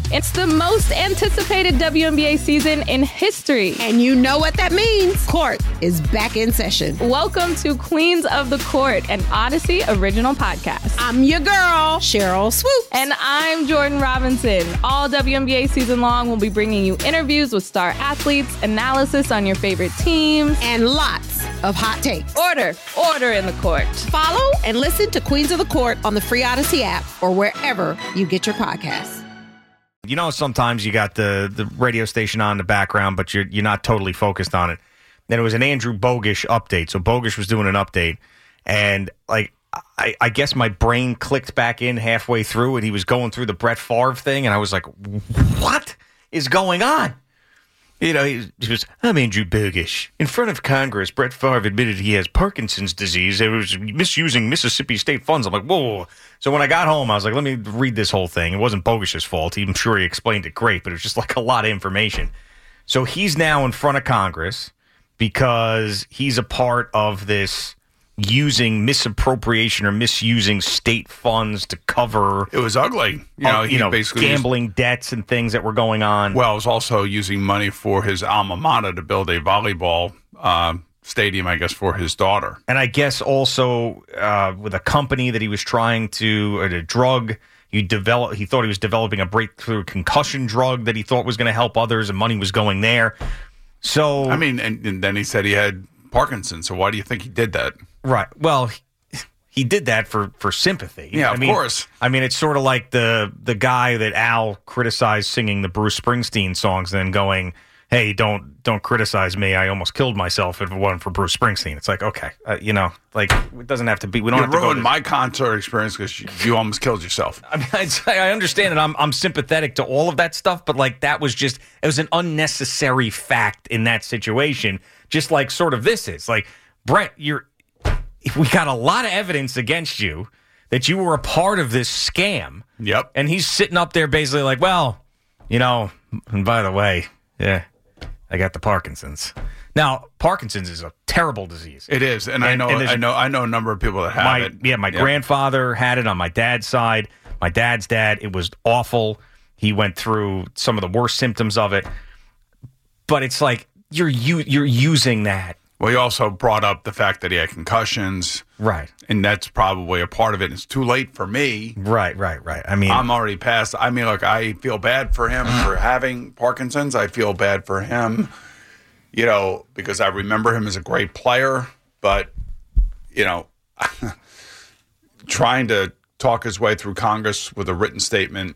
It's the most anticipated WNBA season in history. And you know what that means. Court is back in session. Welcome to Queens of the Court, an Odyssey original podcast. I'm your girl, Cheryl Swoop. And I'm Jordan Robinson. All WNBA season long, we'll be bringing you interviews with star athletes, analysis on your favorite teams, and lots of hot takes. Order in the court. Follow and listen to Queens of the Court on the free Odyssey app or wherever you get your podcasts. You know, sometimes you got the radio station on in the background, but you're not totally focused on it. Then it was an Andrew Bogusch update. So Bogusch was doing an update, and like I guess my brain clicked back in halfway through, and he was going through the Brett Favre thing, and I was like, what is going on? You know, he was, I'm Andrew Bogusch. In front of Congress, Brett Favre admitted he has Parkinson's disease and was misusing Mississippi state funds. I'm like, whoa. So when I got home, I was like, let me read this whole thing. It wasn't Bogusch's fault. I'm sure he explained it great, but it was just like a lot of information. So he's now in front of Congress because he's a part of this using misappropriation or misusing state funds to cover. It was ugly. He basically gambling debts and things that were going on. Well, it was also using money for his alma mater to build a volleyball stadium, I guess, for his daughter. And I guess also with a company that he was trying to, or a drug, he thought he was developing a breakthrough concussion drug that he thought was going to help others, and money was going there. So I mean, and then he said he had Parkinson's. So why do you think he did that? Right. Well, he did that for sympathy. Yeah, of course. I mean, it's sort of like the guy that Al criticized singing the Bruce Springsteen songs, and then going, "Hey, don't criticize me. I almost killed myself if it wasn't for Bruce Springsteen." It's like, okay, it doesn't have to be. We don't have to ruin my concert experience because you almost killed yourself. I mean, I understand that I'm sympathetic to all of that stuff, but like it was an unnecessary fact in that situation. Just like sort of this is like, Brett, we got a lot of evidence against you that you were a part of this scam. Yep. And he's sitting up there basically like, well, and by the way, yeah, I got the Parkinson's. Now, Parkinson's is a terrible disease. It is, and I know a number of people that have it. Yeah, my grandfather had it on my dad's side. My dad's dad, it was awful. He went through some of the worst symptoms of it. But it's like you're using that. Well, he also brought up the fact that he had concussions. Right. And that's probably a part of it. It's too late for me. Right. I mean, I'm already past. I mean, look, I feel bad for him for having Parkinson's. I feel bad for him, because I remember him as a great player. But, trying to talk his way through Congress with a written statement.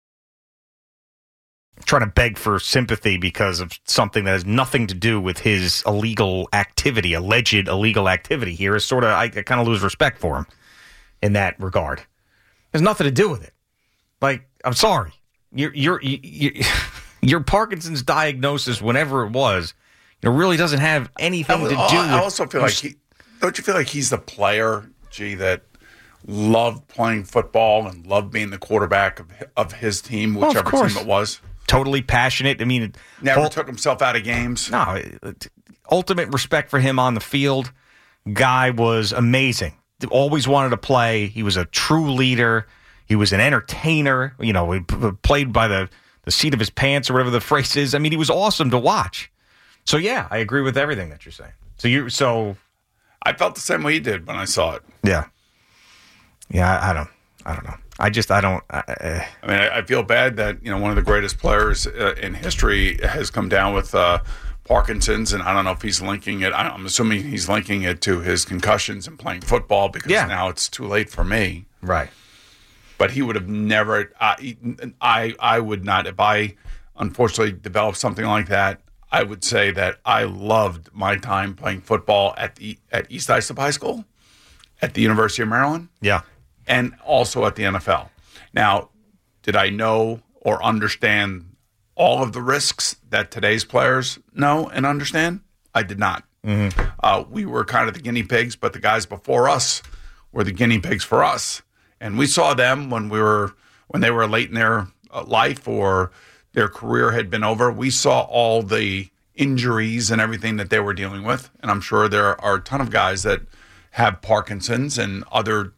Trying to beg for sympathy because of something that has nothing to do with his alleged illegal activity here is sort of, I kind of lose respect for him in that regard. There's nothing to do with it. Like, I'm sorry. Your Parkinson's diagnosis, whenever it was, it really doesn't have anything to do with... I also feel like don't you feel like he's the player, that loved playing football and loved being the quarterback of his team, whichever team it was? Totally passionate. I mean, never took himself out of games. No, ultimate respect for him on the field. Guy was amazing. Always wanted to play. He was a true leader. He was an entertainer. He played by the seat of his pants or whatever the phrase is. I mean, he was awesome to watch. So yeah, I agree with everything that you're saying. So I felt the same way you did when I saw it. Yeah. Yeah, I don't know. I feel bad that one of the greatest players in history has come down with Parkinson's, and I don't know if he's linking it. I'm assuming he's linking it to his concussions and playing football because now it's too late for me. Right. But he would have never. I would not. If I unfortunately developed something like that, I would say that I loved my time playing football at East Islip High School, at the University of Maryland. Yeah. And also at the NFL. Now, did I know or understand all of the risks that today's players know and understand? I did not. Mm-hmm. We were kind of the guinea pigs, but the guys before us were the guinea pigs for us. And we saw them when they were late in their life or their career had been over. We saw all the injuries and everything that they were dealing with. And I'm sure there are a ton of guys that have Parkinson's and other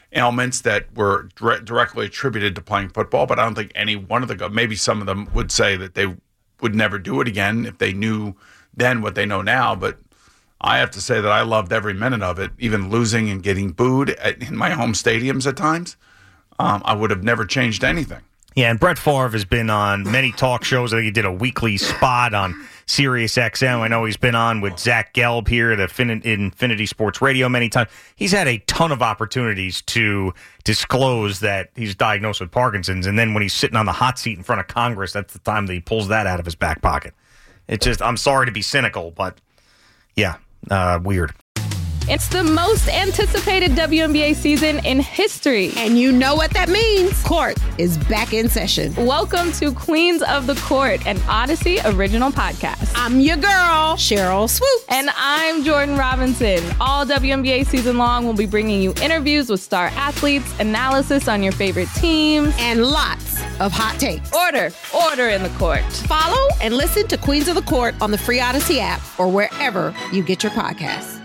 ailments that were directly attributed to playing football, but I don't think any one of the maybe some of them would say that they would never do it again if they knew then what they know now. But I have to say that I loved every minute of it, even losing and getting booed in my home stadiums at times. I would have never changed anything. Yeah, and Brett Favre has been on many talk shows. I think he did a weekly spot on Sirius XM. I know he's been on with Zach Gelb here at Infinity Sports Radio many times. He's had a ton of opportunities to disclose that he's diagnosed with Parkinson's, and then when he's sitting on the hot seat in front of Congress, that's the time that he pulls that out of his back pocket. It's just, I'm sorry to be cynical, but yeah, weird. It's the most anticipated WNBA season in history. And you know what that means. Court is back in session. Welcome to Queens of the Court, an Odyssey original podcast. I'm your girl, Cheryl Swoops. And I'm Jordan Robinson. All WNBA season long, we'll be bringing you interviews with star athletes, analysis on your favorite teams, and lots of hot takes. Order in the court. Follow and listen to Queens of the Court on the free Odyssey app or wherever you get your podcasts.